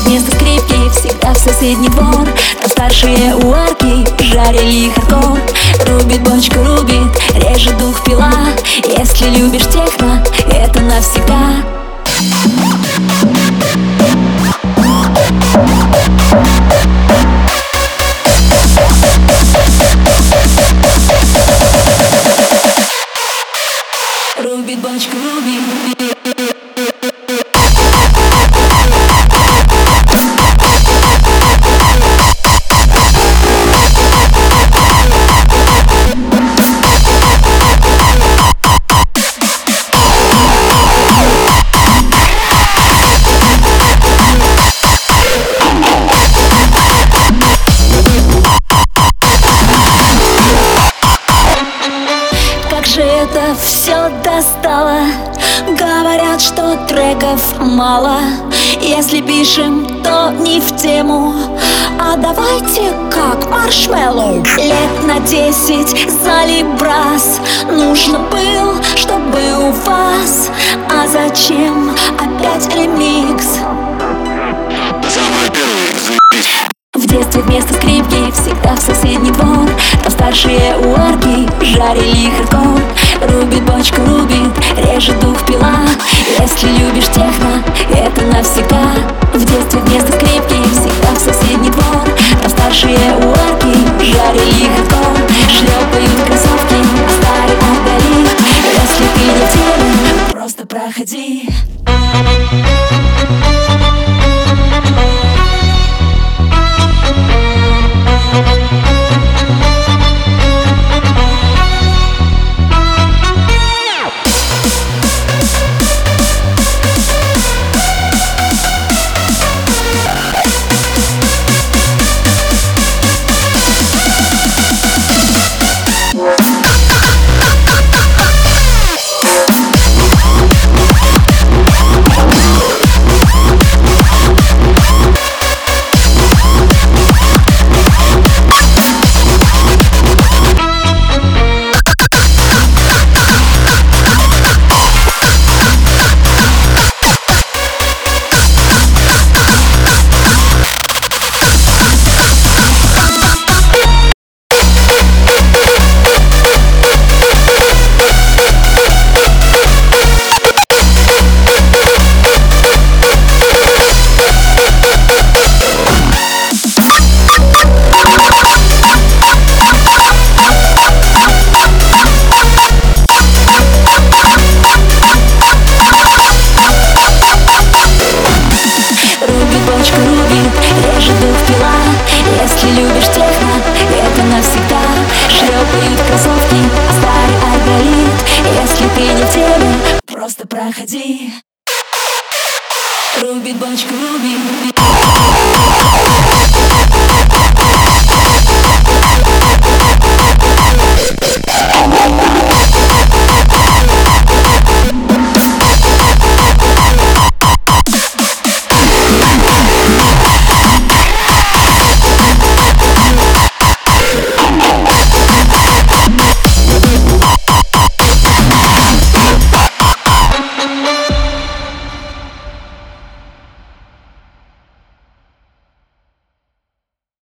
вместо скрипки всегда в соседний двор. Там старшие у арки жарили хардкор. Рубит бочку, рубит, режет дух пила. Если любишь техно, это навсегда. Рубит бочку, рубит. Это все достало. Говорят, что треков мало. Если пишем, то не в тему. А давайте как маршмеллоу. Лет на 10 залибрас нужно был, чтобы у вас. А зачем опять ремикс? В детстве вместо скрипки всегда в соседний двор. Там старшие у арки жарили хардкор. Рубит бочку, рубит, режет дух пила. Если любишь техно, это навсегда. В детстве вместо скрипки всегда в соседний двор. Там старшие у арки жарили хардкор. Шлепают кроссовки, а старый отдали. Если ты не в теме, просто проходи. Если любишь техно, это навсегда. Шлепают кроссовки, а старый арголит. Если ты не в теме, просто проходи.